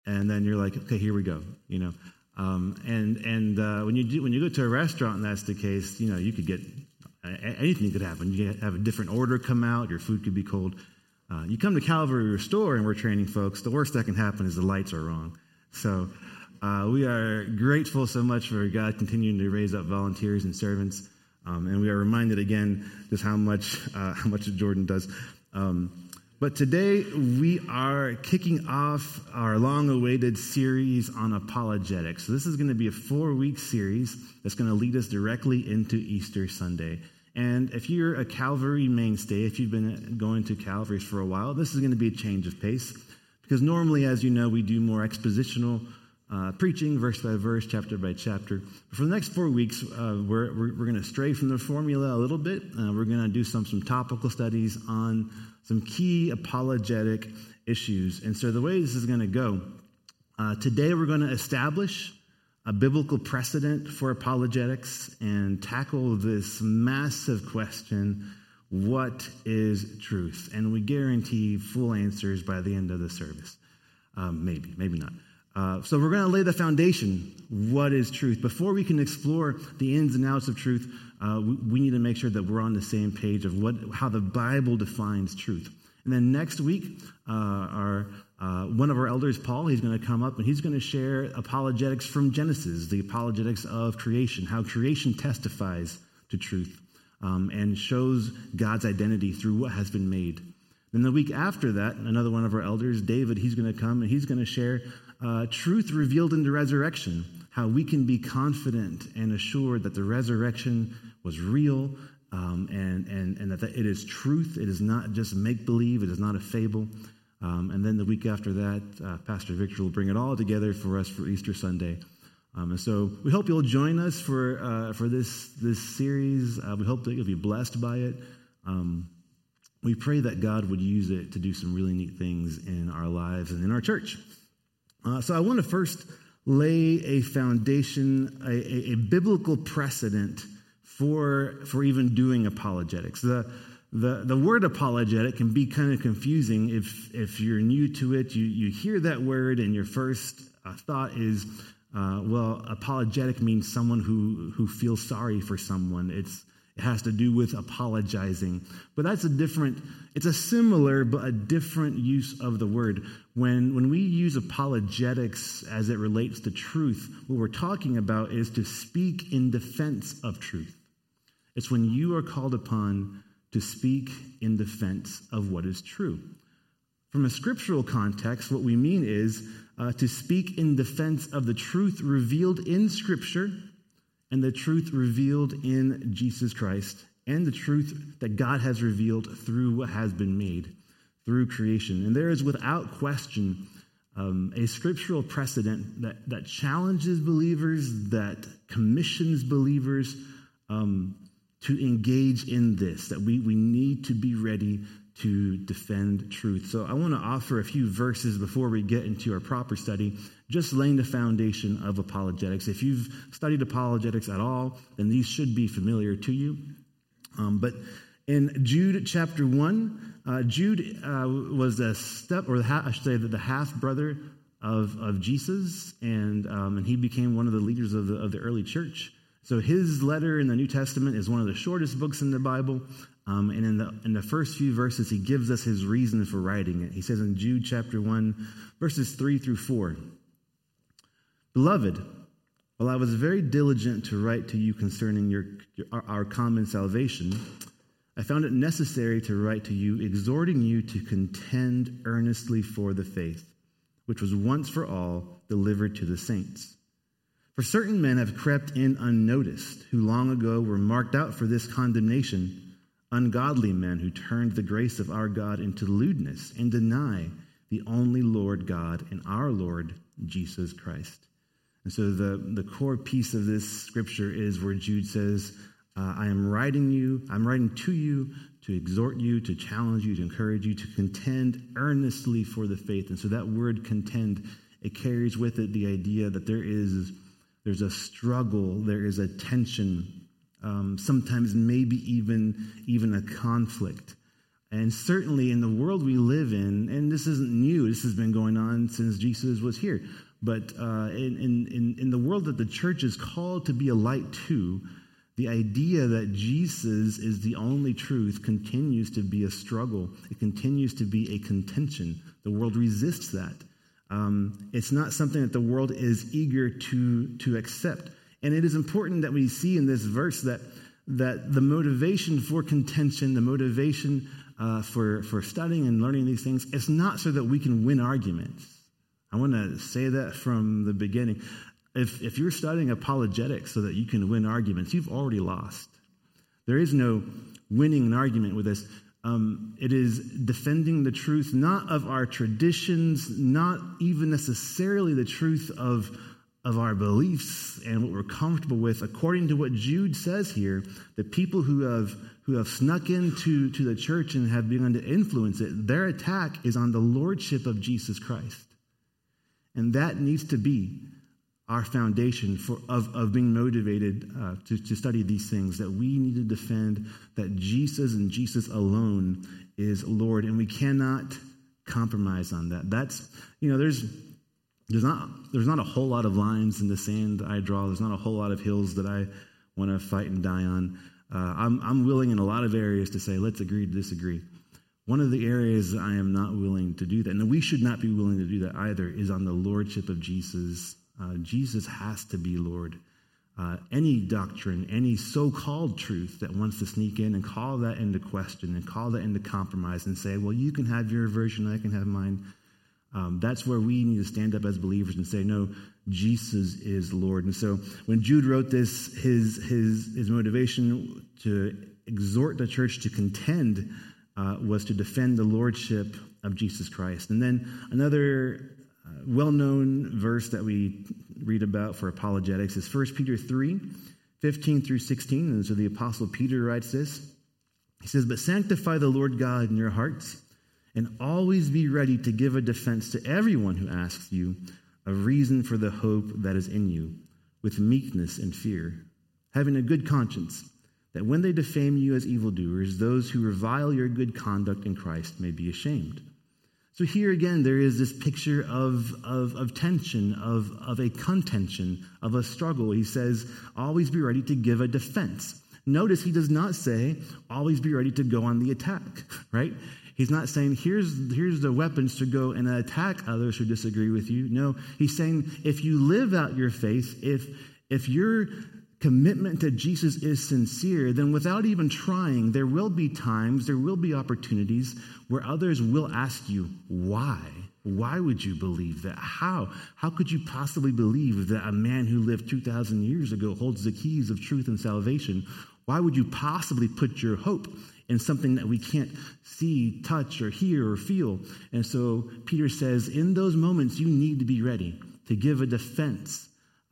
and then you're like, okay, here we go, when you go to a restaurant and that's the case, you could get anything could happen. You have a different order come out, your food could be cold. You come to Calvary Restore and we're training folks, the worst that can happen is the lights are wrong. So we are grateful so much for God continuing to raise up volunteers and servants, and we are reminded again just how much Jordan does. But today we are kicking off our long-awaited series on apologetics. So this is going to be a 4-week series that's going to lead us directly into Easter Sunday. And if you're a Calvary mainstay, if you've been going to Calvary's for a while, this is going to be a change of pace. Because normally, as you know, we do more expositional preaching, verse by verse, chapter by chapter. But for the next 4 weeks, we're going to stray from the formula a little bit. We're going to do some topical studies on some key apologetic issues. And so the way this is going to go, today we're going to establish a biblical precedent for apologetics and tackle this massive question, what is truth? And we guarantee full answers by the end of the service. Maybe not. So we're going to lay the foundation. What is truth? Before we can explore the ins and outs of truth, we need to make sure that we're on the same page of how the Bible defines truth. And then next week, one of our elders, Paul, he's going to come up and he's going to share apologetics from Genesis, the apologetics of creation, how creation testifies to truth and shows God's identity through what has been made. Then the week after that, another one of our elders, David, he's going to come and he's going to share truth revealed in the resurrection, how we can be confident and assured that the resurrection was real and that it is truth. It is not just make-believe. It is not a fable. And then the week after that, Pastor Victor will bring it all together for us for Easter Sunday. And so we hope you'll join us for this series. We hope that you'll be blessed by it. We pray that God would use it to do some really neat things in our lives and in our church. So I want to first lay a foundation, a biblical precedent for even doing apologetics. The word apologetic can be kind of confusing if you're new to it. You hear that word and your first thought is, apologetic means someone who feels sorry for someone. It has to do with apologizing. But it's a similar but a different use of the word. When we use apologetics as it relates to truth, what we're talking about is to speak in defense of truth. It's when you are called upon to speak in defense of what is true. From a scriptural context, what we mean is to speak in defense of the truth revealed in Scripture and the truth revealed in Jesus Christ and the truth that God has revealed through what has been made, through creation. And there is without question a scriptural precedent that challenges believers, that commissions believers to engage in this, that we need to be ready to defend truth. So I want to offer a few verses before we get into our proper study, just laying the foundation of apologetics. If you've studied apologetics at all, then these should be familiar to you. But in Jude chapter 1, Jude was a the half-brother of Jesus, and he became one of the leaders of the early church. So his letter in the New Testament is one of the shortest books in the Bible, and in the first few verses, he gives us his reason for writing it. He says in Jude chapter 1, verses 3 through 4, "Beloved, while I was very diligent to write to you concerning our common salvation, I found it necessary to write to you, exhorting you to contend earnestly for the faith, which was once for all delivered to the saints. For certain men have crept in unnoticed, who long ago were marked out for this condemnation, ungodly men who turned the grace of our God into lewdness and deny the only Lord God and our Lord Jesus Christ." And so the core piece of this scripture is where Jude says, I'm writing to you to exhort you, to challenge you, to encourage you, to contend earnestly for the faith. And so that word contend, it carries with it the idea that there's a struggle, there is a tension, sometimes maybe even a conflict. And certainly in the world we live in, and this isn't new, this has been going on since Jesus was here, but in the world that the church is called to be a light to, the idea that Jesus is the only truth continues to be a struggle. It continues to be a contention. The world resists that. It's not something that the world is eager to accept. And it is important that we see in this verse that the motivation for contention, the motivation for studying and learning these things, it's not so that we can win arguments. I want to say that from the beginning. If you're studying apologetics so that you can win arguments, you've already lost. There is no winning an argument with this. It is defending the truth, not of our traditions, not even necessarily the truth of our beliefs and what we're comfortable with. According to what Jude says here, the people who have snuck into the church and have begun to influence it, their attack is on the lordship of Jesus Christ. And that needs to be our foundation of being motivated to study these things, that we need to defend that Jesus and Jesus alone is Lord, and we cannot compromise on that. That's, there's not a whole lot of lines in the sand I draw. There's not a whole lot of hills that I want to fight and die on. I'm willing in a lot of areas to say, let's agree to disagree. One of the areas I am not willing to do that, and we should not be willing to do that either, is on the lordship of Jesus. Jesus has to be Lord. Any doctrine, any so-called truth that wants to sneak in and call that into question and call that into compromise and say, well, you can have your version, I can have mine. That's where we need to stand up as believers and say, no, Jesus is Lord. And so when Jude wrote this, his motivation to exhort the church to contend was to defend the lordship of Jesus Christ. And then another well-known verse that we read about for apologetics is 1 Peter 3, 15 through 16. And so the Apostle Peter writes this. He says, but sanctify the Lord God in your hearts, and always be ready to give a defense to everyone who asks you a reason for the hope that is in you, with meekness and fear, having a good conscience, that when they defame you as evildoers, those who revile your good conduct in Christ may be ashamed. So here again, there is this picture of tension, of a contention, of a struggle. He says, always be ready to give a defense. Notice he does not say, always be ready to go on the attack, right? He's not saying, here's the weapons to go and attack others who disagree with you. No, he's saying, if you live out your faith, if your commitment to Jesus is sincere, then without even trying, there will be times, there will be opportunities where others will ask you, why? Why would you believe that? How? How could you possibly believe that a man who lived 2,000 years ago holds the keys of truth and salvation? Why would you possibly put your hope in something that we can't see, touch, or hear, or feel? And so Peter says, in those moments, you need to be ready to give a defense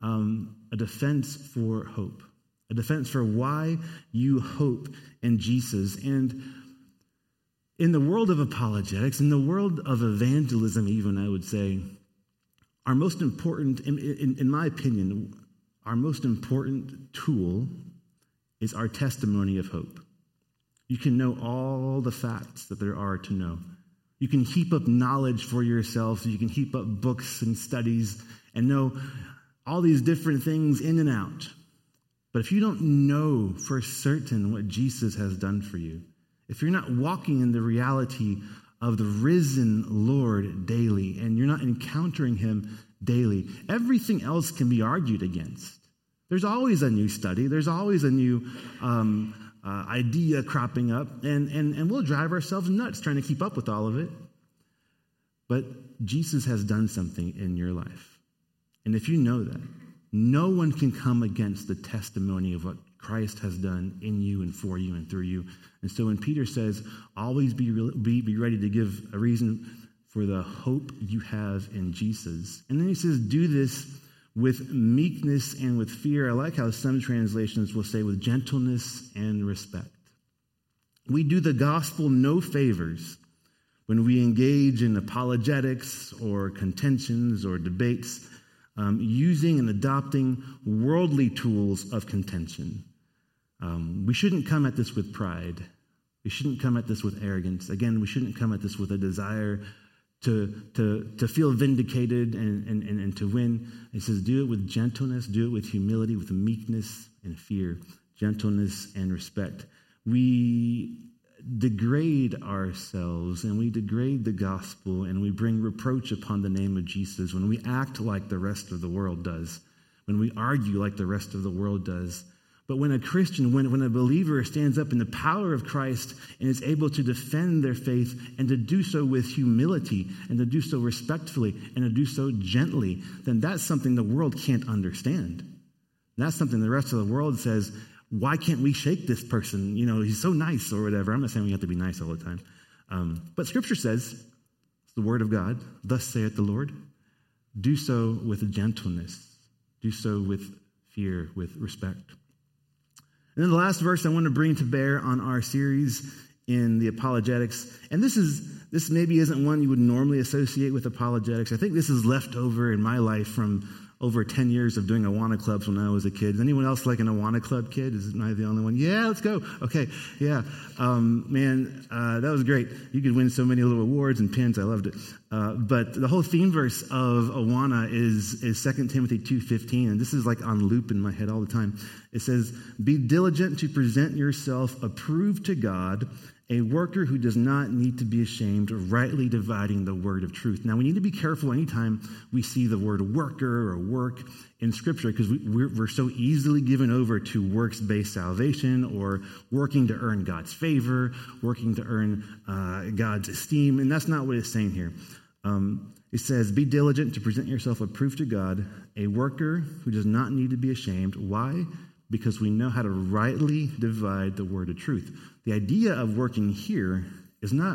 for hope, a defense for why you hope in Jesus. And in the world of apologetics, in the world of evangelism even, I would say, our most important, in my opinion, our most important tool is our testimony of hope. You can know all the facts that there are to know. You can heap up knowledge for yourself. You can heap up books and studies and know all these different things in and out. But if you don't know for certain what Jesus has done for you, if you're not walking in the reality of the risen Lord daily, and you're not encountering him daily, everything else can be argued against. There's always a new study. There's always a new idea cropping up, and we'll drive ourselves nuts trying to keep up with all of it. But Jesus has done something in your life. And if you know that, no one can come against the testimony of what Christ has done in you and for you and through you. And so when Peter says, always be ready to give a reason for the hope you have in Jesus. And then he says, do this with meekness and with fear. I like how some translations will say with gentleness and respect. We do the gospel no favors when we engage in apologetics or contentions or debates, using and adopting worldly tools of contention. We shouldn't come at this with pride. We shouldn't come at this with arrogance. Again, we shouldn't come at this with a desire to feel vindicated and to win. He says, do it with gentleness, do it with humility, with meekness and fear, gentleness and respect. We degrade ourselves and we degrade the gospel and we bring reproach upon the name of Jesus when we act like the rest of the world does, when we argue like the rest of the world does. But when a Christian, when a believer stands up in the power of Christ and is able to defend their faith and to do so with humility and to do so respectfully and to do so gently, then that's something the world can't understand. That's something the rest of the world says, why can't we shake this person? You know, he's so nice or whatever. I'm not saying we have to be nice all the time. But Scripture says, it's the word of God, thus saith the Lord, do so with gentleness, do so with fear, with respect. And then the last verse I want to bring to bear on our series in the apologetics, and this maybe isn't one you would normally associate with apologetics. I think this is left over in my life from over 10 years of doing Awana clubs when I was a kid. Is anyone else like an Awana club kid? Am I the only one? Yeah, let's go. Okay, yeah. That was great. You could win so many little awards and pins. I loved it. But the whole theme verse of Awana is 2 Timothy 2:15, and this is like on loop in my head all the time. It says, be diligent to present yourself approved to God, a worker who does not need to be ashamed, rightly dividing the word of truth. Now, we need to be careful anytime we see the word worker or work in Scripture, because we're so easily given over to works-based salvation or working to earn God's favor, working to earn God's esteem, and that's not what it's saying here. It says, be diligent to present yourself approved to God, a worker who does not need to be ashamed. Why? Because we know how to rightly divide the word of truth. The idea of working here is not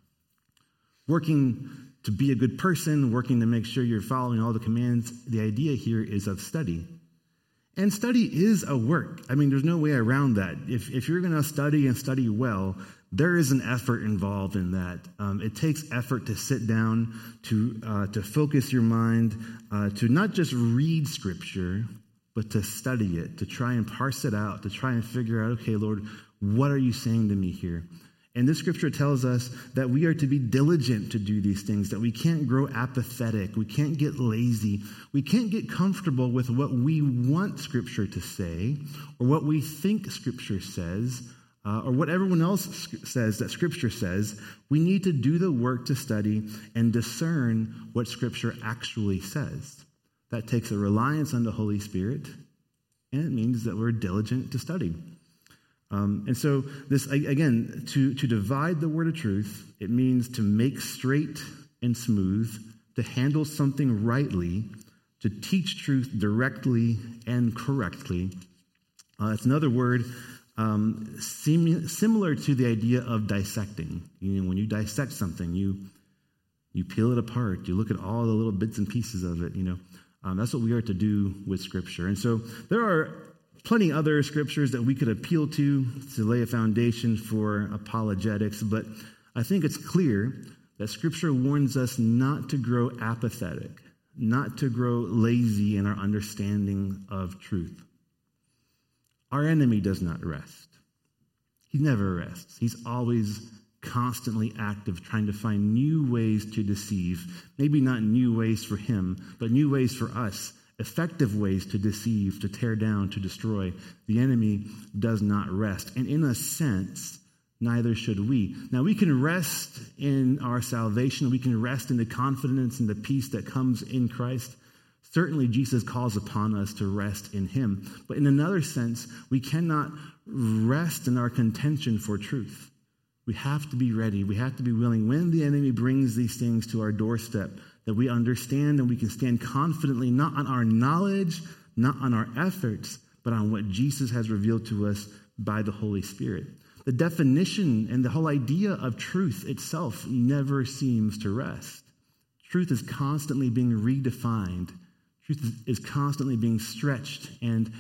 working to be a good person, working to make sure you're following all the commands. The idea here is of study. And study is a work. I mean, there's no way around that. If you're going to study and study well, there is an effort involved in that. It takes effort to sit down, to focus your mind, to not just read Scripture, but to study it, to try and parse it out, to try and figure out, okay, Lord, what are you saying to me here? And this Scripture tells us that we are to be diligent to do these things, that we can't grow apathetic, we can't get lazy, we can't get comfortable with what we want Scripture to say, or what we think Scripture says, or what everyone else says that Scripture says. We need to do the work to study and discern what Scripture actually says. That takes a reliance on the Holy Spirit, and it means that we're diligent to study. And so this, again, to divide the word of truth, it means to make straight and smooth, to handle something rightly, to teach truth directly and correctly. It's another word similar to the idea of dissecting. You know, when you dissect something, you peel it apart, you look at all the little bits and pieces of it, you know. That's what we are to do with Scripture. And so there are plenty other scriptures that we could appeal to lay a foundation for apologetics, but I think it's clear that Scripture warns us not to grow apathetic, not to grow lazy in our understanding of truth. Our enemy does not rest. He never rests. He's always constantly active, trying to find new ways to deceive. Maybe not new ways for him, but new ways for us. Effective ways to deceive, to tear down, to destroy. The enemy does not rest. And in a sense, neither should we. Now, we can rest in our salvation. We can rest in the confidence and the peace that comes in Christ. Certainly, Jesus calls upon us to rest in him. But in another sense, we cannot rest in our contention for truth. We have to be ready. We have to be willing when the enemy brings these things to our doorstep, that we understand and we can stand confidently, not on our knowledge, not on our efforts, but on what Jesus has revealed to us by the Holy Spirit. The definition and the whole idea of truth itself never seems to rest. Truth is constantly being redefined. Truth is constantly being stretched and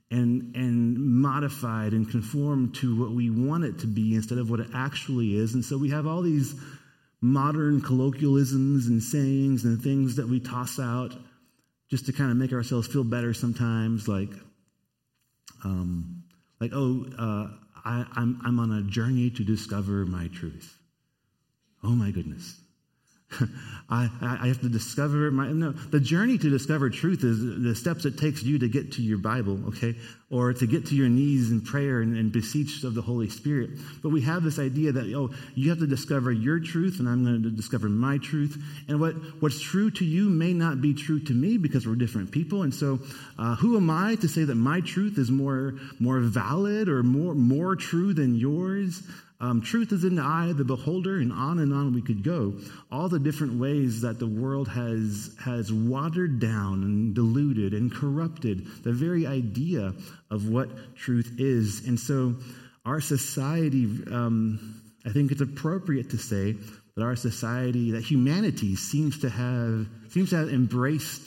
modified and conformed to what we want it to be instead of what it actually is. And so we have all these modern colloquialisms and sayings and things that we toss out just to kind of make ourselves feel better sometimes, like I'm on a journey to discover my truth. Oh my goodness. I have to discover the journey to discover truth is the steps it takes you to get to your Bible, okay? Or to get to your knees in prayer and beseech of the Holy Spirit. But we have this idea that, you have to discover your truth and I'm going to discover my truth. And what's true to you may not be true to me because we're different people. And so who am I to say that my truth is more valid or more true than yours? Truth is in the eye of the beholder, and on we could go. All the different ways that the world has watered down and diluted and corrupted the very idea of what truth is. And so our society, I think it's appropriate to say that our society, that humanity seems to have embraced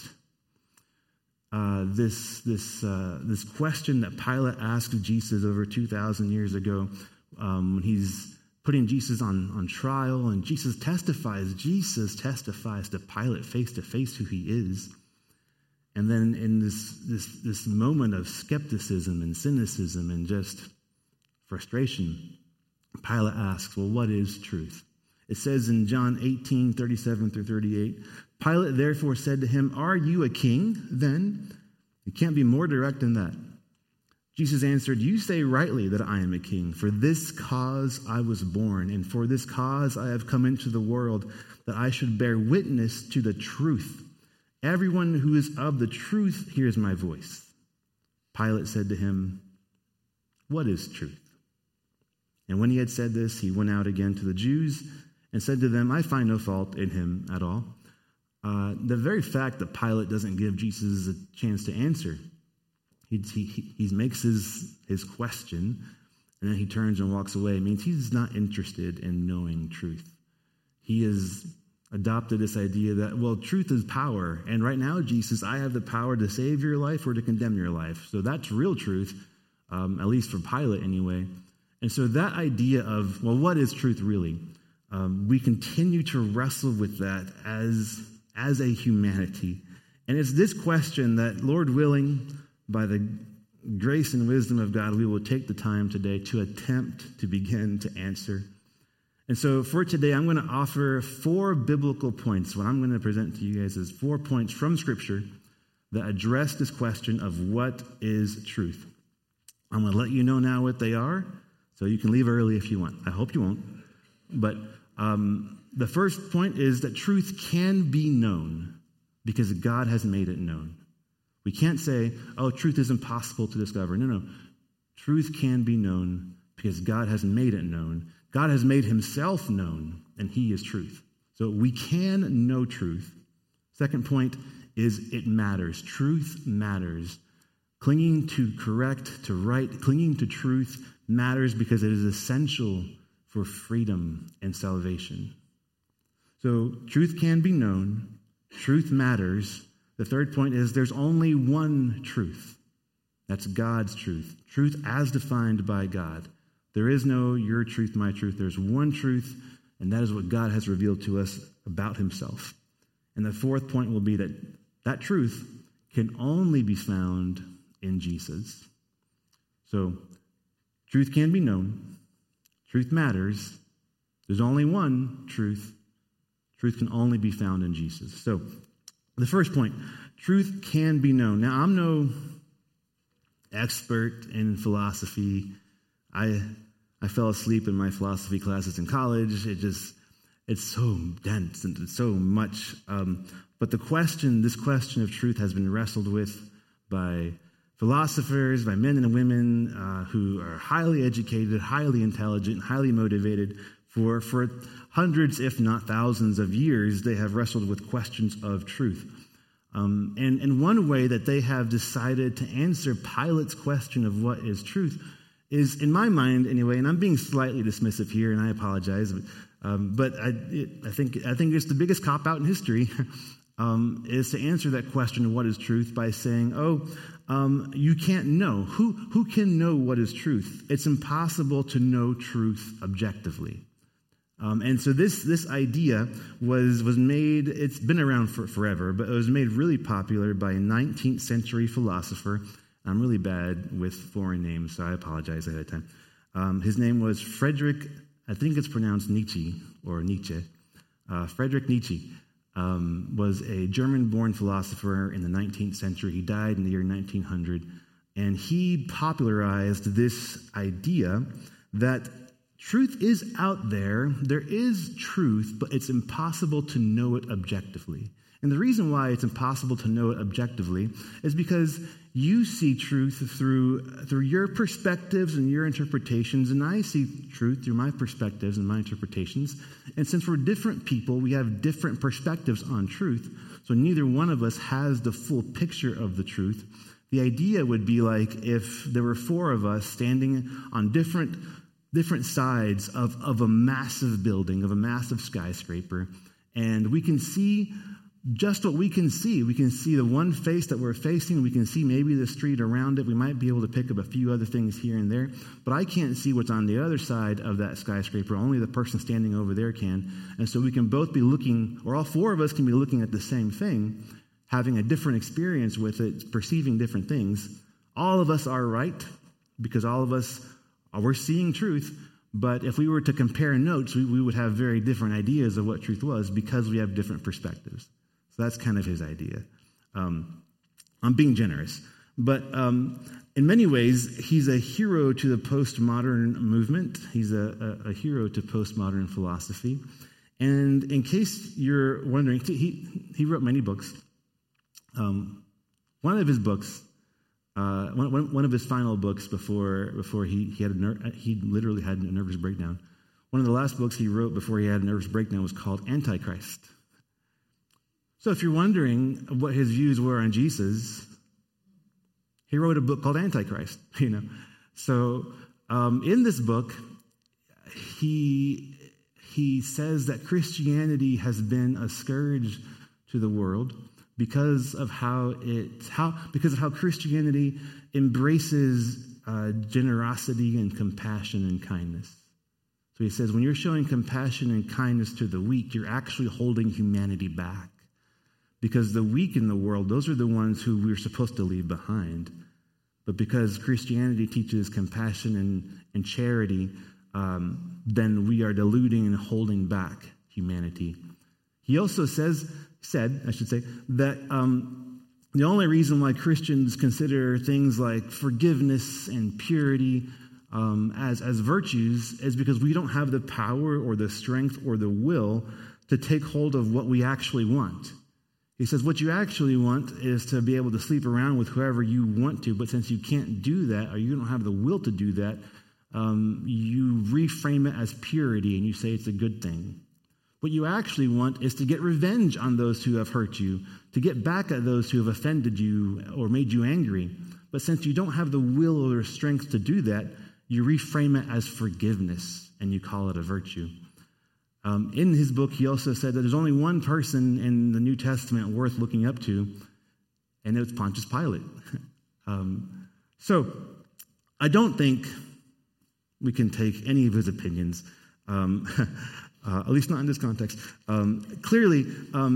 this question that Pilate asked Jesus over 2,000 years ago. When he's putting Jesus on trial and Jesus testifies to Pilate face to face who he is. And then in this moment of skepticism and cynicism and just frustration, Pilate asks, well, what is truth? It says in John 18:37-38, Pilate therefore said to him, are you a king then? You can't be more direct than that. Jesus answered, you say rightly that I am a king. For this cause I was born, and for this cause I have come into the world, that I should bear witness to the truth. Everyone who is of the truth hears my voice. Pilate said to him, what is truth? And when he had said this, he went out again to the Jews and said to them, I find no fault in him at all. The very fact that Pilate doesn't give Jesus a chance to answer, he makes his question, and then he turns and walks away. It means he's not interested in knowing truth. He has adopted this idea that, well, truth is power. And right now, Jesus, I have the power to save your life or to condemn your life. So that's real truth, at least for Pilate anyway. And so that idea of, well, what is truth really? We continue to wrestle with that as a humanity. And it's this question that, Lord willing, by the grace and wisdom of God, we will take the time today to attempt to begin to answer. And so for today, I'm going to offer 4 biblical points. What I'm going to present to you guys is 4 points from Scripture that address this question of what is truth. I'm going to let you know now what they are, so you can leave early if you want. I hope you won't. But the first point is that truth can be known because God has made it known. We can't say, oh, truth is impossible to discover. No. Truth can be known because God has made it known. God has made himself known, and he is truth. So we can know truth. Second point is it matters. Truth matters. Clinging to correct, to right, clinging to truth matters because it is essential for freedom and salvation. So truth can be known. Truth matters. The third point is there's only one truth. That's God's truth. Truth as defined by God. There is no your truth, my truth. There's one truth, and that is what God has revealed to us about himself. And the fourth point will be that truth can only be found in Jesus. So, truth can be known. Truth matters. There's only one truth. Truth can only be found in Jesus. So, the first point, truth can be known. Now, I'm no expert in philosophy. I fell asleep in my philosophy classes in college. It's so dense and it's so much. But this question of truth has been wrestled with by philosophers, by men and women who are highly educated, highly intelligent, highly motivated. For hundreds, if not thousands of years, they have wrestled with questions of truth. And one way that they have decided to answer Pilate's question of what is truth is, in my mind anyway, and I'm being slightly dismissive here, and I apologize, but I think it's the biggest cop-out in history, is to answer that question of what is truth by saying, you can't know. Who can know what is truth? It's impossible to know truth objectively. And so this idea was made, it's been around for forever, but it was made really popular by a 19th century philosopher. I'm really bad with foreign names, so I apologize ahead of time. His name was Friedrich, I think it's pronounced Nietzsche or Nietzsche. Friedrich Nietzsche was a German-born philosopher in the 19th century. He died in the year 1900, and he popularized this idea that truth is out there. There is truth, but it's impossible to know it objectively. And the reason why it's impossible to know it objectively is because you see truth through your perspectives and your interpretations, and I see truth through my perspectives and my interpretations. And since we're different people, we have different perspectives on truth, so neither one of us has the full picture of the truth. The idea would be like if there were four of us standing on different sides of a massive building, of a massive skyscraper, and we can see just what we can see. We can see the one face that we're facing. We can see maybe the street around it. We might be able to pick up a few other things here and there, but I can't see what's on the other side of that skyscraper. Only the person standing over there can. And so we can both be looking, or all four of us can be looking at the same thing, having a different experience with it, perceiving different things. All of us are right because all of us, we're seeing truth. But if we were to compare notes, we would have very different ideas of what truth was because we have different perspectives. So that's kind of his idea. I'm being generous. But in many ways, he's a hero to the postmodern movement. He's a hero to postmodern philosophy. And in case you're wondering, he wrote many books. One of his books, one of his final books before he literally had a nervous breakdown. One of the last books he wrote before he had a nervous breakdown was called Antichrist. So if you're wondering what his views were on Jesus, he wrote a book called Antichrist, So in this book, he says that Christianity has been a scourge to the world because of how Christianity embraces generosity and compassion and kindness. So he says, when you're showing compassion and kindness to the weak, you're actually holding humanity back. Because the weak in the world, those are the ones who we're supposed to leave behind. But because Christianity teaches compassion and charity, then we are diluting and holding back humanity. He also said, that the only reason why Christians consider things like forgiveness and purity as virtues is because we don't have the power or the strength or the will to take hold of what we actually want. He says what you actually want is to be able to sleep around with whoever you want to, but since you can't do that or you don't have the will to do that, you reframe it as purity and you say it's a good thing. What you actually want is to get revenge on those who have hurt you, to get back at those who have offended you or made you angry. But since you don't have the will or the strength to do that, you reframe it as forgiveness and you call it a virtue. In his book, he also said that there's only one person in the New Testament worth looking up to, and it was Pontius Pilate. So I don't think we can take any of his opinions, at least not in this context. Clearly,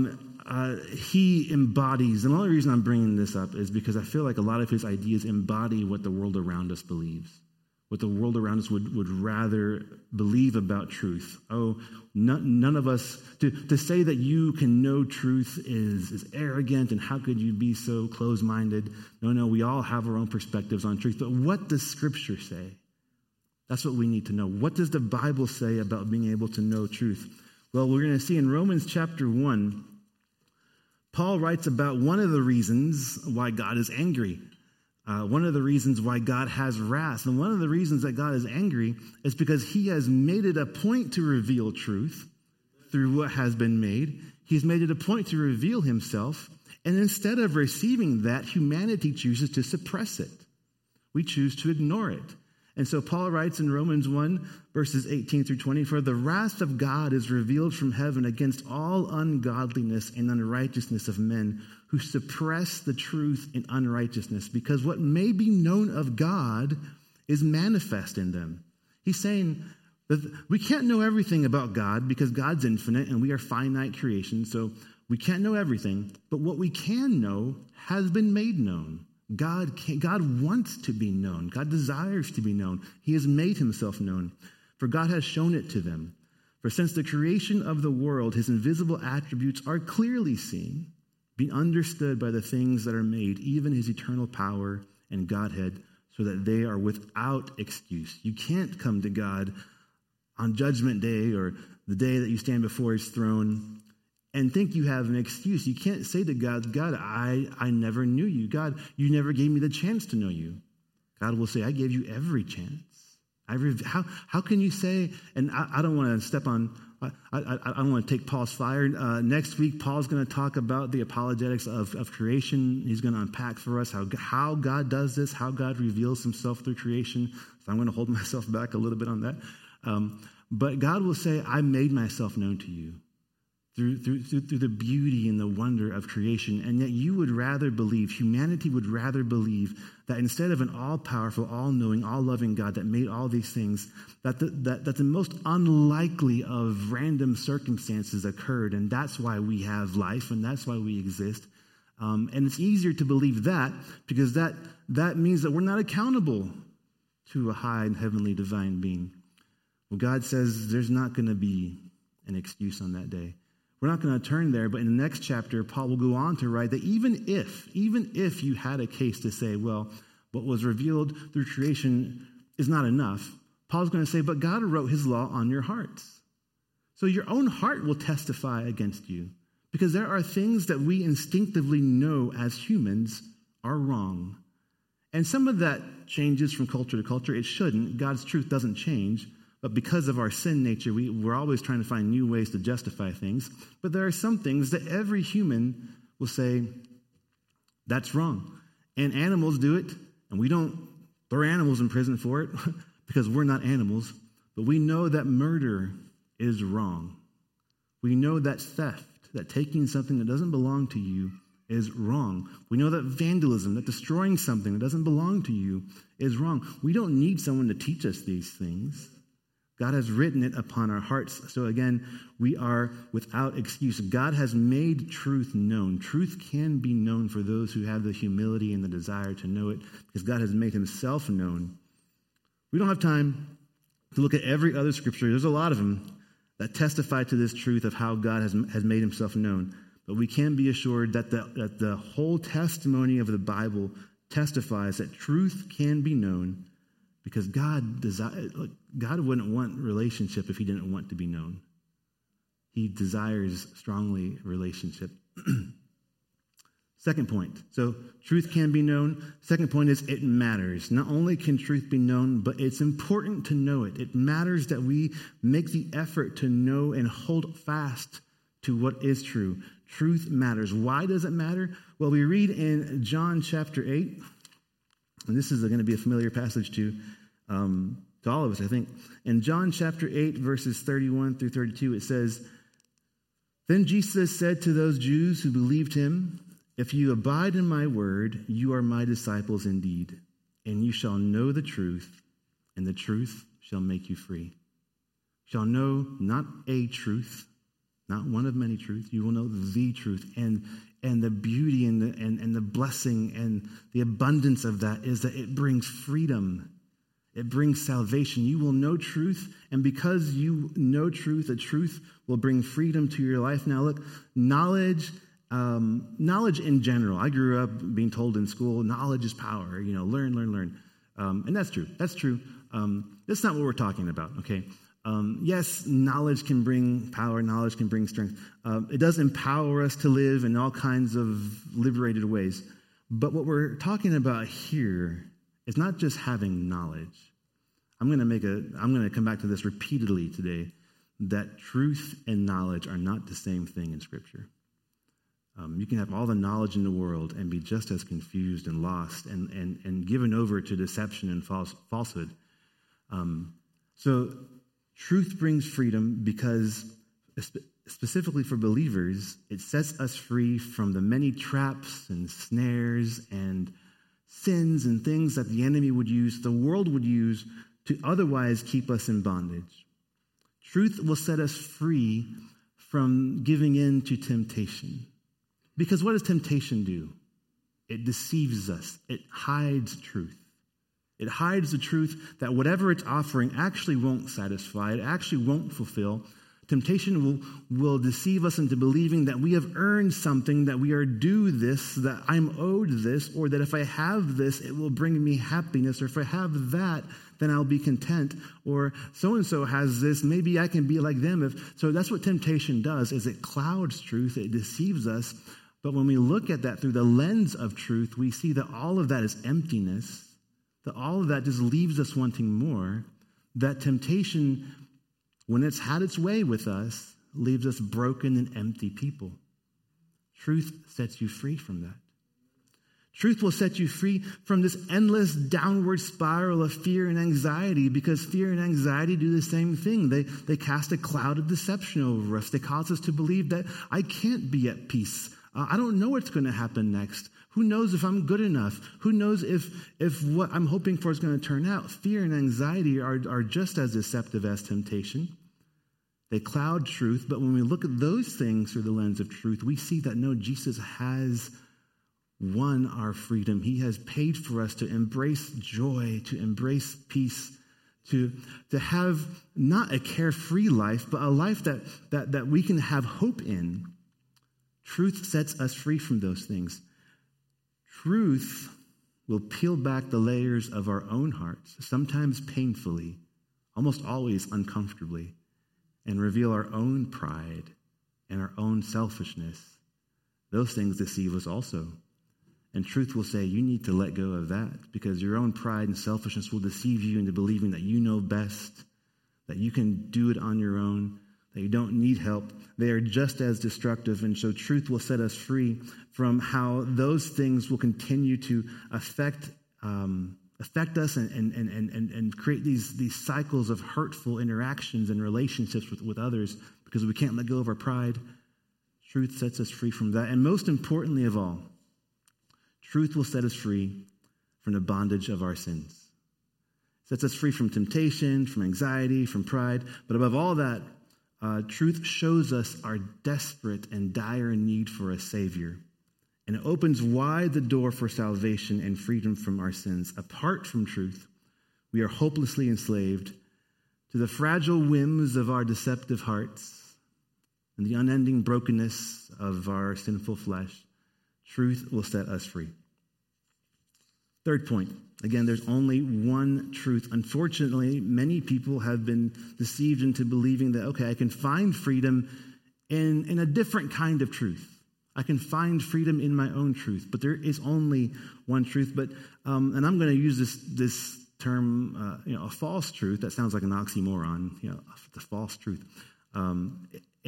he embodies, and the only reason I'm bringing this up is because I feel like a lot of his ideas embody what the world around us believes. What the world around us would rather believe about truth. None of us, to say that you can know truth is arrogant, and how could you be so close-minded? No, we all have our own perspectives on truth. But what does Scripture say? That's what we need to know. What does the Bible say about being able to know truth? Well, we're going to see in Romans chapter 1, Paul writes about one of the reasons why God is angry. One of the reasons why God has wrath. And one of the reasons that God is angry is because he has made it a point to reveal truth through what has been made. He's made it a point to reveal himself. And instead of receiving that, humanity chooses to suppress it. We choose to ignore it. And so Paul writes in Romans 1, verses 18 through 20, "For the wrath of God is revealed from heaven against all ungodliness and unrighteousness of men who suppress the truth in unrighteousness, because what may be known of God is manifest in them." He's saying that we can't know everything about God because God's infinite and we are finite creation, so we can't know everything. But what we can know has been made known. God wants to be known. God desires to be known. He has made himself known, for God has shown it to them. For since the creation of the world, his invisible attributes are clearly seen, being understood by the things that are made, even his eternal power and Godhead, so that they are without excuse. You can't come to God on Judgment Day or the day that you stand before his throne and think you have an excuse. You can't say to God, God, I never knew you. God, you never gave me the chance to know you. God will say, I gave you every chance. How can you say, and I don't want to step on, I don't want to take Paul's fire. Next week, Paul's going to talk about the apologetics of creation. He's going to unpack for us how God does this, how God reveals himself through creation. So I'm going to hold myself back a little bit on that. But God will say, I made myself known to you through the beauty and the wonder of creation. And yet you would rather believe, humanity would rather believe that instead of an all-powerful, all-knowing, all-loving God that made all these things, that the most unlikely of random circumstances occurred. And that's why we have life and that's why we exist. And it's easier to believe that because that means that we're not accountable to a high and heavenly divine being. Well, God says there's not going to be an excuse on that day. We're not going to turn there, but in the next chapter, Paul will go on to write that even if you had a case to say, well, what was revealed through creation is not enough, Paul's going to say, but God wrote his law on your hearts. So your own heart will testify against you because there are things that we instinctively know as humans are wrong. And some of that changes from culture to culture. It shouldn't. God's truth doesn't change. But because of our sin nature, we're always trying to find new ways to justify things. But there are some things that every human will say, that's wrong. And animals do it, and we don't throw animals in prison for it because we're not animals. But we know that murder is wrong. We know that theft, that taking something that doesn't belong to you is wrong. We know that vandalism, that destroying something that doesn't belong to you is wrong. We don't need someone to teach us these things. God has written it upon our hearts. So again, we are without excuse. God has made truth known. Truth can be known for those who have the humility and the desire to know it because God has made himself known. We don't have time to look at every other scripture. There's a lot of them that testify to this truth of how God has made himself known. But we can be assured that the whole testimony of the Bible testifies that truth can be known because God wouldn't want relationship if he didn't want to be known. He desires strongly relationship. Second point. So truth can be known. Second point is it matters. Not only can truth be known, but it's important to know it. It matters that we make the effort to know and hold fast to what is true. Truth matters. Why does it matter? Well, we read in John chapter 8, and this is going to be a familiar passage to all of us, I think. In John chapter 8, verses 31 through 32, it says, Then Jesus said to those Jews who believed him, If you abide in my word, you are my disciples indeed, and you shall know the truth, and the truth shall make you free. Shall know not a truth, not one of many truths. You will know the truth. And the beauty and the blessing and the abundance of that is that it brings freedom. It brings salvation. You will know truth, and because you know truth, the truth will bring freedom to your life. Now look, knowledge in general. I grew up being told in school, knowledge is power. Learn. And that's true. That's true. That's not what we're talking about, okay? Yes, knowledge can bring power. Knowledge can bring strength. It does empower us to live in all kinds of liberated ways. But what we're talking about here is not just having knowledge. I'm going to come back to this repeatedly today, that truth and knowledge are not the same thing in Scripture. You can have all the knowledge in the world and be just as confused and lost and given over to deception and falsehood. So truth brings freedom because, specifically for believers, it sets us free from the many traps and snares and sins and things that the enemy would use, the world would use, to otherwise keep us in bondage. Truth will set us free from giving in to temptation. Because what does temptation do? It deceives us. It hides truth. It hides the truth that whatever it's offering actually won't satisfy. It actually won't fulfill. Temptation will deceive us into believing that we have earned something, that we are due this, that I'm owed this, or that if I have this, it will bring me happiness, or if I have that, then I'll be content, or so-and-so has this, maybe I can be like them. So that's what temptation does, is it clouds truth, it deceives us. But when we look at that through the lens of truth, we see that all of that is emptiness, that all of that just leaves us wanting more, that temptation, when it's had its way with us, leaves us broken and empty people. Truth sets you free from that. Truth will set you free from this endless downward spiral of fear and anxiety, because fear and anxiety do the same thing. They cast a cloud of deception over us. They cause us to believe that I can't be at peace. I don't know what's going to happen next. Who knows if I'm good enough? Who knows if what I'm hoping for is going to turn out? Fear and anxiety are just as deceptive as temptation. They cloud truth, but when we look at those things through the lens of truth, we see that no, Jesus has won our freedom. He has paid for us to embrace joy, to embrace peace, to have not a carefree life, but a life that we can have hope in. Truth sets us free from those things. Truth will peel back the layers of our own hearts, sometimes painfully, almost always uncomfortably, and reveal our own pride and our own selfishness. Those things deceive us also. And truth will say, you need to let go of that, because your own pride and selfishness will deceive you into believing that you know best, that you can do it on your own, that you don't need help. They are just as destructive. And so truth will set us free from how those things will continue to affect us and create these cycles of hurtful interactions and relationships with others, because we can't let go of our pride. Truth sets us free from that. And most importantly of all, truth will set us free from the bondage of our sins. It sets us free from temptation, from anxiety, from pride. But above all that, truth shows us our desperate and dire need for a Savior. And it opens wide the door for salvation and freedom from our sins. Apart from truth, we are hopelessly enslaved to the fragile whims of our deceptive hearts and the unending brokenness of our sinful flesh. Truth will set us free. Third point. Again, there's only one truth. Unfortunately, many people have been deceived into believing that, okay, I can find freedom in a different kind of truth. I can find freedom in my own truth, but there is only one truth. But and I'm going to use this term, a false truth. That sounds like an oxymoron. The false truth, and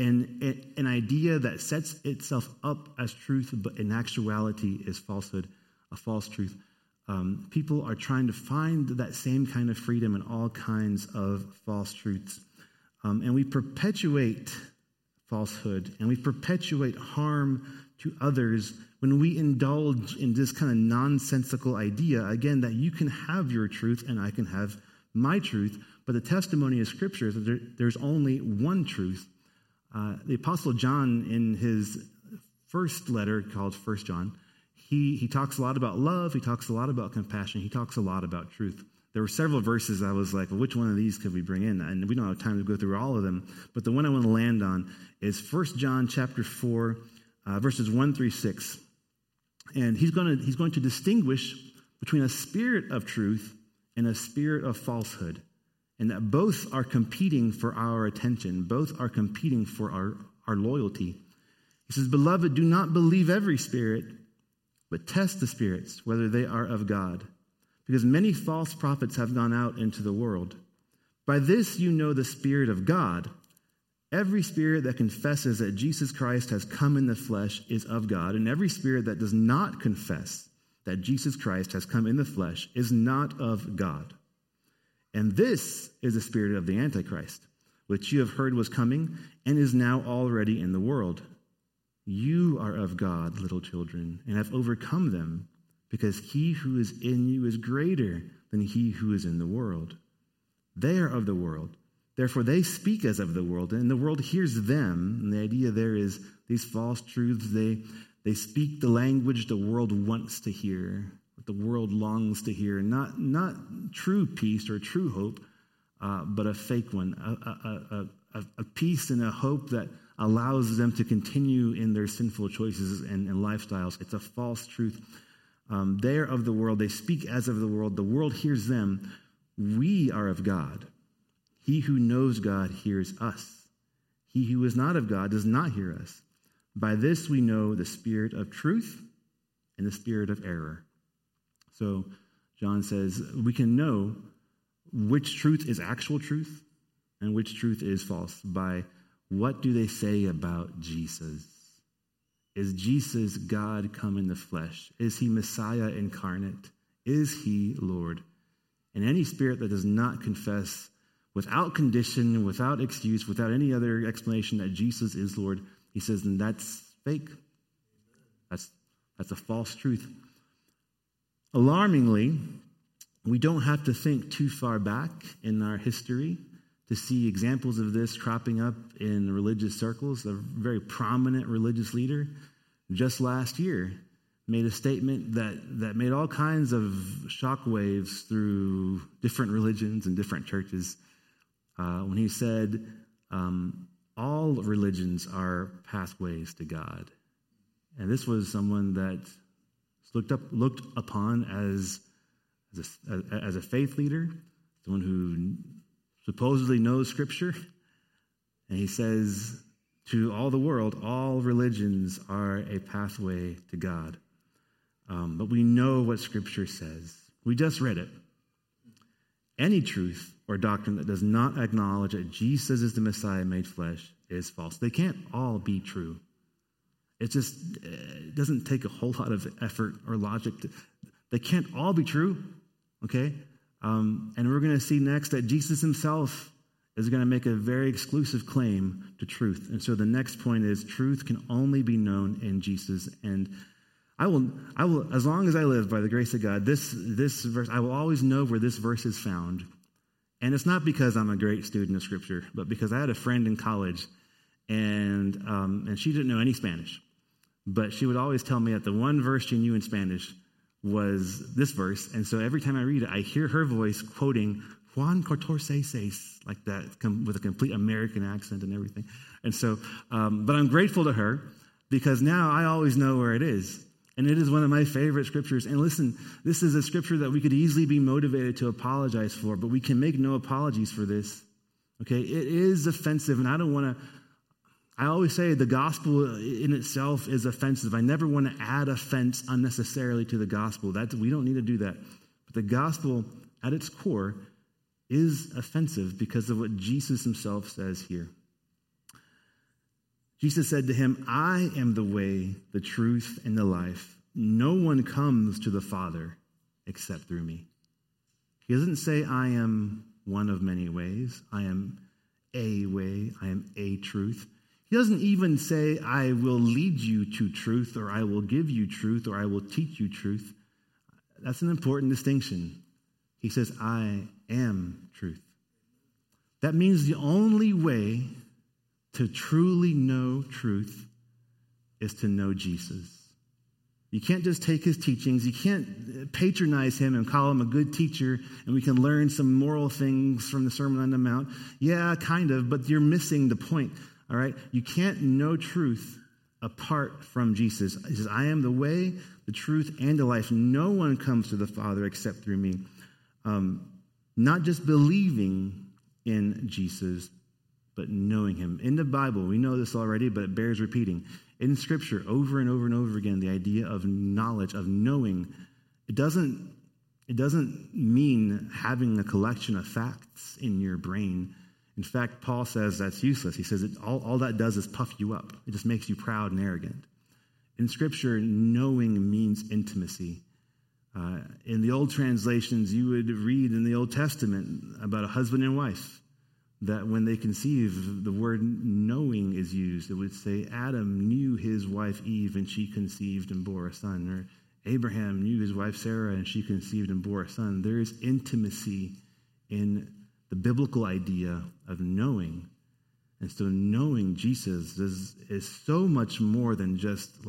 an idea that sets itself up as truth, but in actuality is falsehood, a false truth. People are trying to find that same kind of freedom in all kinds of false truths, and we perpetuate falsehood, and we perpetuate harm to others when we indulge in this kind of nonsensical idea, again, that you can have your truth and I can have my truth, but the testimony of Scripture is that there's only one truth. The Apostle John, in his first letter called 1 John, he talks a lot about love, he talks a lot about compassion, he talks a lot about truth. There were several verses I was like, well, which one of these could we bring in? And we don't have time to go through all of them. But the one I want to land on is 1 John chapter 4, verses 1 through 6. And he's going to distinguish between a spirit of truth and a spirit of falsehood. And that both are competing for our attention. Both are competing for our loyalty. He says, "Beloved, do not believe every spirit, but test the spirits, whether they are of God. Because many false prophets have gone out into the world. By this you know the Spirit of God. Every spirit that confesses that Jesus Christ has come in the flesh is of God, and every spirit that does not confess that Jesus Christ has come in the flesh is not of God. And this is the spirit of the Antichrist, which you have heard was coming and is now already in the world. You are of God, little children, and have overcome them, because he who is in you is greater than he who is in the world. They are of the world. Therefore, they speak as of the world, and the world hears them." And the idea there is these false truths, They speak the language the world wants to hear, what the world longs to hear. Not true peace or true hope, but a fake one, a peace and a hope that allows them to continue in their sinful choices and lifestyles. It's a false truth. They're of the world. They speak as of the world. The world hears them. We are of God. He who knows God hears us. He who is not of God does not hear us. By this we know the spirit of truth and the spirit of error. So John says we can know which truth is actual truth and which truth is false by what do they say about Jesus. Is Jesus God come in the flesh? Is he Messiah incarnate? Is he Lord? And any spirit that does not confess without condition, without excuse, without any other explanation that Jesus is Lord, he says, then that's fake. That's a false truth. Alarmingly, we don't have to think too far back in our history to see examples of this cropping up in religious circles. A very prominent religious leader just last year made a statement that made all kinds of shockwaves through different religions and different churches when he said, all religions are pathways to God. And this was someone that looked upon as a faith leader, someone who supposedly knows Scripture. And he says to all the world, all religions are a pathway to God. But we know what Scripture says. We just read it. Any truth or doctrine that does not acknowledge that Jesus is the Messiah made flesh is false. They can't all be true. It doesn't take a whole lot of effort or logic. They can't all be true, okay? And we're going to see next that Jesus himself is going to make a very exclusive claim to truth. And so the next point is truth can only be known in Jesus. And I will, as long as I live by the grace of God, this verse, I will always know where this verse is found. And it's not because I'm a great student of Scripture, but because I had a friend in college, and she didn't know any Spanish. But she would always tell me that the one verse she knew in Spanish was this verse. And so every time I read it, I hear her voice quoting Juan 14:6, like that, with a complete American accent and everything. And so, but I'm grateful to her because now I always know where it is. And it is one of my favorite scriptures. And listen, this is a scripture that we could easily be motivated to apologize for, but we can make no apologies for this. Okay, it is offensive, and I always say the gospel in itself is offensive. I never want to add offense unnecessarily to the gospel. We don't need to do that. But the gospel at its core is offensive because of what Jesus himself says here. Jesus said to him, I am the way, the truth, and the life. No one comes to the Father except through me. He doesn't say I am one of many ways. I am a way. I am a truth. He doesn't even say I will lead you to truth, or I will give you truth, or I will teach you truth. That's an important distinction. He says I am truth. That means the only way to truly know truth is to know Jesus. You can't just take his teachings. You can't patronize him and call him a good teacher and we can learn some moral things from the Sermon on the Mount. Yeah, kind of, but you're missing the point, all right? You can't know truth apart from Jesus. He says, I am the way, the truth, and the life. No one comes to the Father except through me. Not just believing in Jesus, but knowing him. In the Bible, we know this already, but it bears repeating. In Scripture, over and over and over again, the idea of knowledge, of knowing, it doesn't mean having a collection of facts in your brain. In fact, Paul says that's useless. He says all that does is puff you up. It just makes you proud and arrogant. In Scripture, knowing means intimacy. In the old translations, you would read in the Old Testament about a husband and wife, that when they conceive, the word knowing is used. It would say Adam knew his wife Eve and she conceived and bore a son. Or Abraham knew his wife Sarah and she conceived and bore a son. There is intimacy in the biblical idea of knowing. And so knowing Jesus is so much more than just like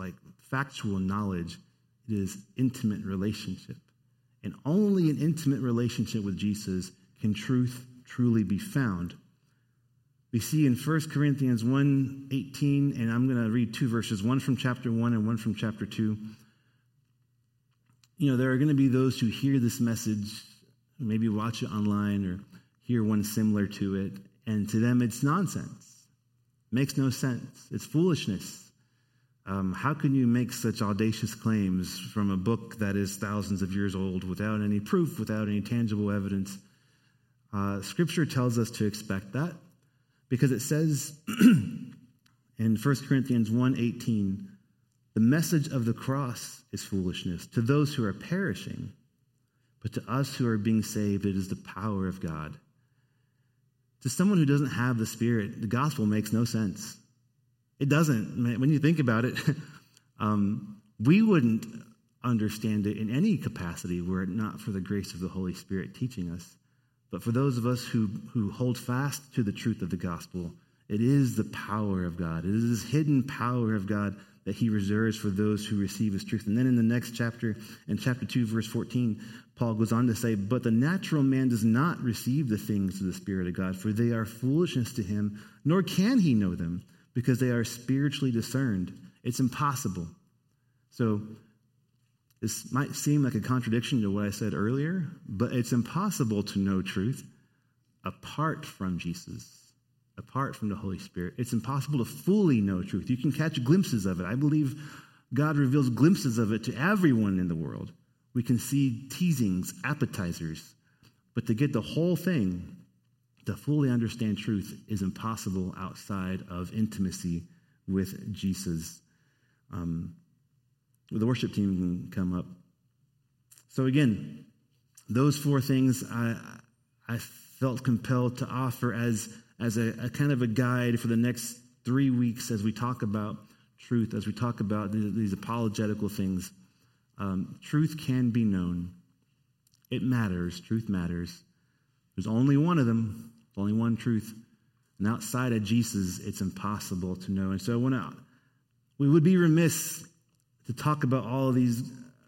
factual knowledge. It is intimate relationship. And only an intimate relationship with Jesus can truth truly be found. We see in 1 Corinthians 1:18, and I'm going to read two verses, one from chapter 1 and one from chapter 2. There are going to be those who hear this message, maybe watch it online or hear one similar to it, and to them it's nonsense. It makes no sense. It's foolishness. How can you make such audacious claims from a book that is thousands of years old without any proof, without any tangible evidence? Scripture tells us to expect that because it says in 1 Corinthians 1:18, the message of the cross is foolishness to those who are perishing, but to us who are being saved, it is the power of God. To someone who doesn't have the Spirit, the gospel makes no sense. It doesn't. When you think about it, we wouldn't understand it in any capacity were it not for the grace of the Holy Spirit teaching us. But for those of us who hold fast to the truth of the gospel, it is the power of God. It is this hidden power of God that he reserves for those who receive his truth. And then in the next chapter, in chapter 2, verse 14, Paul goes on to say, but the natural man does not receive the things of the Spirit of God, for they are foolishness to him, nor can he know them, because they are spiritually discerned. It's impossible. So this might seem like a contradiction to what I said earlier, but it's impossible to know truth apart from Jesus, apart from the Holy Spirit. It's impossible to fully know truth. You can catch glimpses of it. I believe God reveals glimpses of it to everyone in the world. We can see teasings, appetizers, but to get the whole thing, to fully understand truth, is impossible outside of intimacy with Jesus. The worship team can come up. So again, those four things I felt compelled to offer as a kind of a guide for the next 3 weeks as we talk about truth, as we talk about these apologetical things. Truth can be known. It matters. Truth matters. There's only one of them. Only one truth. And outside of Jesus, it's impossible to know. And so we would be remiss to talk about all of these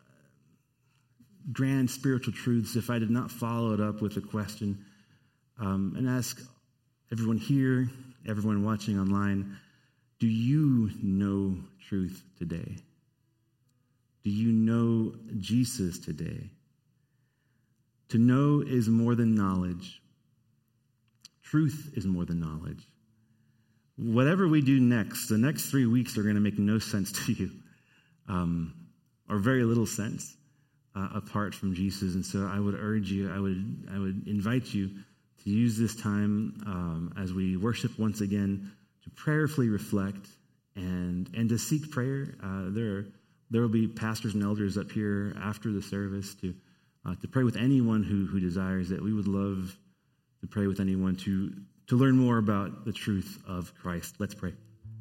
grand spiritual truths if I did not follow it up with a question and ask everyone here, everyone watching online, do you know truth today? Do you know Jesus today? To know is more than knowledge. Truth is more than knowledge. Whatever we do next, the next 3 weeks are going to make no sense to you, or very little sense apart from Jesus. And so I would urge you, I would invite you to use this time as we worship once again to prayerfully reflect and to seek prayer. There will be pastors and elders up here after the service to pray with anyone who desires it. We would love to pray with anyone to learn more about the truth of Christ. Let's pray.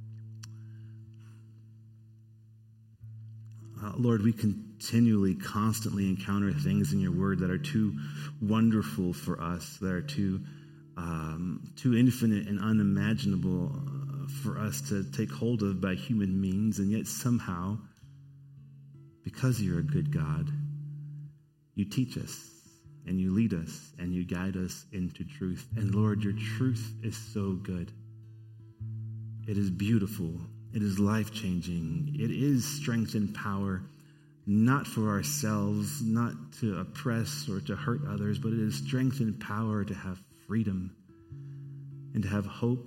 Lord, we continually, constantly encounter things in your word that are too wonderful for us, that are too infinite and unimaginable for us to take hold of by human means, and yet somehow, because you're a good God, you teach us, and you lead us, and you guide us into truth. And Lord, your truth is so good. It is beautiful. It is life-changing. It is strength and power, not for ourselves, not to oppress or to hurt others, but it is strength and power to have freedom and to have hope.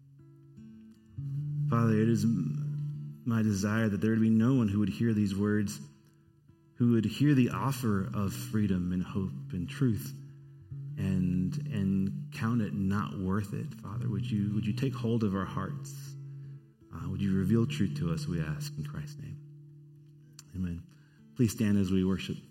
Father, it is my desire that there would be no one who would hear these words, who would hear the offer of freedom and hope and truth and count it not worth it. Father, would you take hold of our hearts? Would you reveal truth to us, we ask in Christ's name. Amen. Please stand as we worship.